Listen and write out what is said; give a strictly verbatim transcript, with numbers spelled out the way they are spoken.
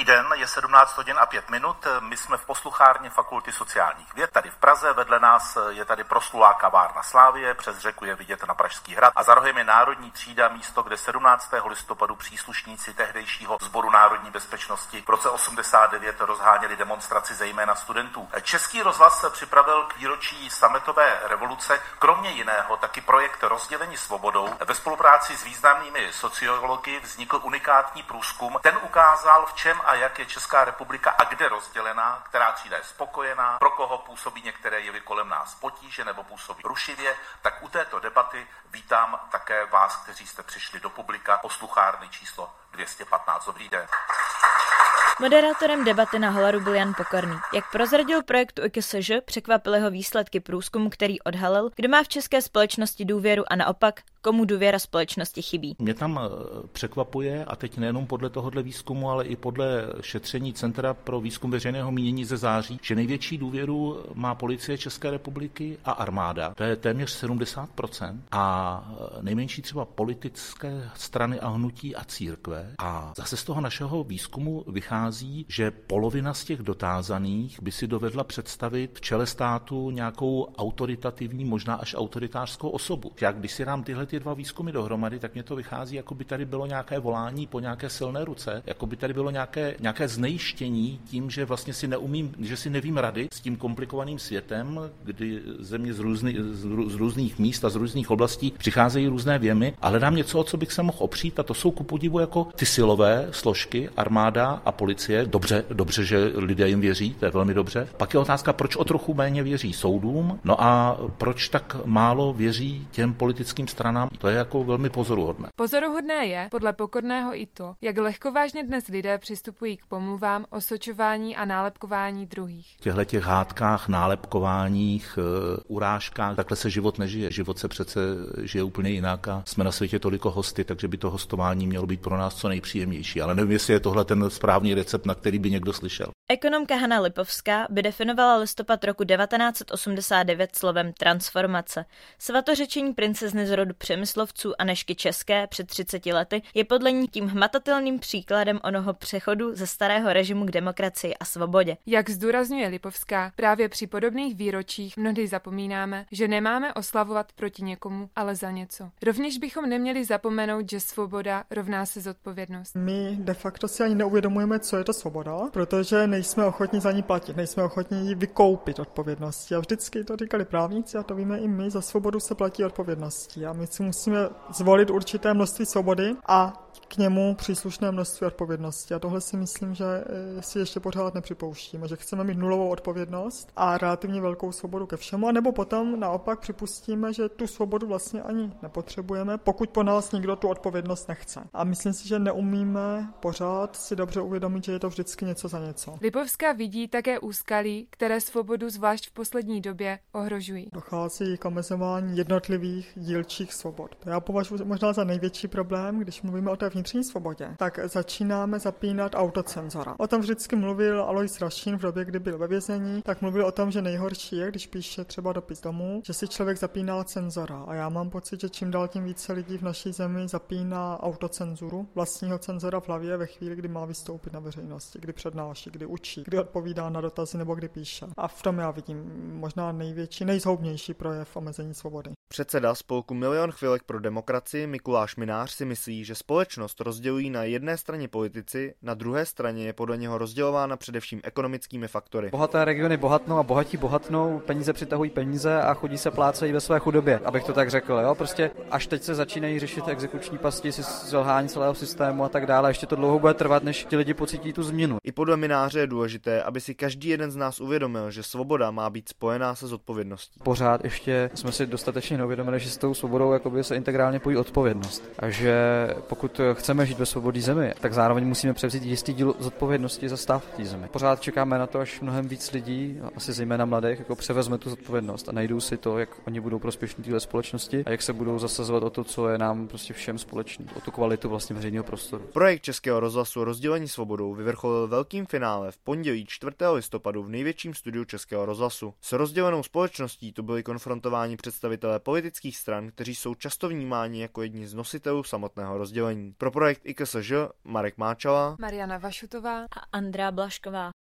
Dobrý den, je sedmnáct hodin a pět minut. My jsme v posluchárně Fakulty sociálních věd tady v Praze. Vedle nás je tady proslulá kavárna Slávie, přes řeku je vidět na Pražský hrad a za rohem je Národní třída, místo, kde sedmnáctého listopadu příslušníci tehdejšího Sboru národní bezpečnosti v roce osmdesát devět rozháněli demonstraci zejména studentů. Český rozhlas se připravil k výročí sametové revoluce, kromě jiného taky projekt Rozdělení svobodou. Ve spolupráci s významnými sociology vznikl unikátní průzkum. Ten ukázal, v čem a jak je Česká republika a kde rozdělená, která třída je spokojená, pro koho působí některé jevy kolem nás potíže nebo působí rušivě. Tak u této debaty vítám také vás, kteří jste přišli do publika, posluchárny číslo dvě stě patnáct. Dobrý den. Moderátorem debaty na Holaru byl Jan Pokorný. Jak prozradil projektu I K S Ž, překvapily ho výsledky průzkumu, který odhalil, kdo má v české společnosti důvěru a naopak, komu důvěra společnosti chybí. Mě tam překvapuje, a teď nejenom podle tohohle výzkumu, ale i podle šetření Centra pro výzkum veřejného mínění ze září, že největší důvěru má Policie České republiky a armáda. To je téměř sedmdesát procent. A nejmenší třeba politické strany a hnutí a církve. A zase z toho našeho výzkumu vychází, že polovina z těch dotázaných by si dovedla představit v čele státu nějakou autoritativní, možná až autoritářskou osobu. Jak když si dám tyhle ty dva výzkumy dohromady, tak mě to vychází, jako by tady bylo nějaké volání po nějaké silné ruce, jako by tady bylo nějaké, nějaké znejištění tím, že vlastně si neumím, že si nevím rady s tím komplikovaným světem, kdy země z, různy, z různých míst a z různých oblastí přicházejí různé věmy, ale dám něco, o co bych se mohl opřít, a to jsou ku podivu jako ty silové složky, armáda a policie. Dobře, dobře, že lidé jim věří, to je velmi dobře. Pak je otázka, proč o trochu méně věří soudům, no a proč tak málo věří těm politickým stranám. To je jako velmi pozoruhodné. Pozoruhodné je, podle Pokorného, i to, jak lehkovážně dnes lidé přistupují k pomluvám, osočování a nálepkování druhých. V těchto těch hádkách, nálepkováních, urážkách, takhle se život nežije. Život se přece žije úplně jinak a jsme na světě toliko hosty, takže by to hostování mělo být pro nás co nejpříjemnější. Ale nevím, jestli je tohle ten správný recept, na který by někdo slyšel. Ekonomka Hana Lipovská by definovala listopad roku devatenáct set osmdesát devět slovem transformace. Svatořečení princezny z rodu Přemyslovců Anežky České před třiceti lety je podle ní tím hmatatelným příkladem onoho přechodu ze starého režimu k demokracii a svobodě. Jak zdůrazňuje Lipovská, právě při podobných výročích mnohdy zapomínáme, že nemáme oslavovat proti někomu, ale za něco. Rovněž bychom neměli zapomenout, že svoboda rovná se zodpovědnost. My de facto si ani neuvědomujeme, co je to svoboda, protože nejsme ochotní za ní platit, nejsme ochotní ji vykoupit odpovědností. A vždycky to říkali právníci, a to víme i my, za svobodu se platí odpovědností. A my si musíme zvolit určité množství svobody a k němu příslušné množství odpovědnosti. A tohle si myslím, že si ještě pořád nepřipouštíme, že chceme mít nulovou odpovědnost a relativně velkou svobodu ke všemu, a nebo potom naopak připustíme, že tu svobodu vlastně ani nepotřebujeme, pokud po nás nikdo tu odpovědnost nechce. A myslím si, že neumíme pořád si dobře uvědomit, že je to vždycky něco za něco. Lipovská vidí také úskalí, které svobodu zvlášť v poslední době ohrožují. Dochází k omezování jednotlivých dílčích svobod. Já považuji možná za největší problém, když mluvíme o té vnitřní svobodě, tak začínáme zapínat autocenzora. O tom vždycky mluvil Alois Rašín v době, kdy byl ve vězení, tak mluvil o tom, že nejhorší je, když píše třeba dopis domů, že si člověk zapíná cenzora. A já mám pocit, že čím dál tím více lidí v naší zemi zapíná autocenzuru, vlastního cenzora v hlavě ve chvíli, kdy má vystoupit na veřejnosti, kdy přednáší, kdy učí, kdy odpovídá na dotazy nebo kdy píše. A v tom já vidím možná největší, nejzhoubnější projev omezení svobody. Předseda spolku Milion chvilek pro demokracii Mikuláš Minář si myslí, že společnost rozdělují na jedné straně politici, na druhé straně je podle něho rozdělována především ekonomickými faktory. Bohaté regiony bohatnou a bohatí bohatnou, peníze přitahují peníze a chudí se plácejí ve své chudobě, abych to tak řekl. Jo? Prostě až teď se začínají řešit exekuční pasti, selhání celého systému a tak dále. Ještě to dlouho bude trvat, než ti lidi pocítí tu změnu. I podle Mináře je důležité, aby si každý jeden z nás uvědomil, že svoboda má být spojená se zodpovědností. Pořád ještě jsme si dostatečně neuvědomili, že s tou svobodou jakoby se integrálně pojí odpovědnost. A že pokud chceme žít ve svobodné zemi, tak zároveň musíme převzít jistý díl zodpovědnosti za stav té zemi. Pořád čekáme na to, až mnohem víc lidí, asi zejména mladých, jako převezme tu zodpovědnost a najdou si to, jak oni budou prospěšní téhle společnosti a jak se budou zasazovat o to, co je nám prostě všem společný, o tu kvalitu vlastně veřejného prostoru. Projekt Českého rozhlasu Rozdělení svobodou vyvrcholil velkým finále v pondělí čtvrtého listopadu v největším studiu Českého rozhlasu. S rozdělenou společností tu byli konfrontováni představitelé politických stran, kteří jsou jsou často vnímáni jako jedni z nositelů samotného rozdělení. Pro projekt I K S Ž Marek Máčala, Mariana Vašutová a Andrea Blašková.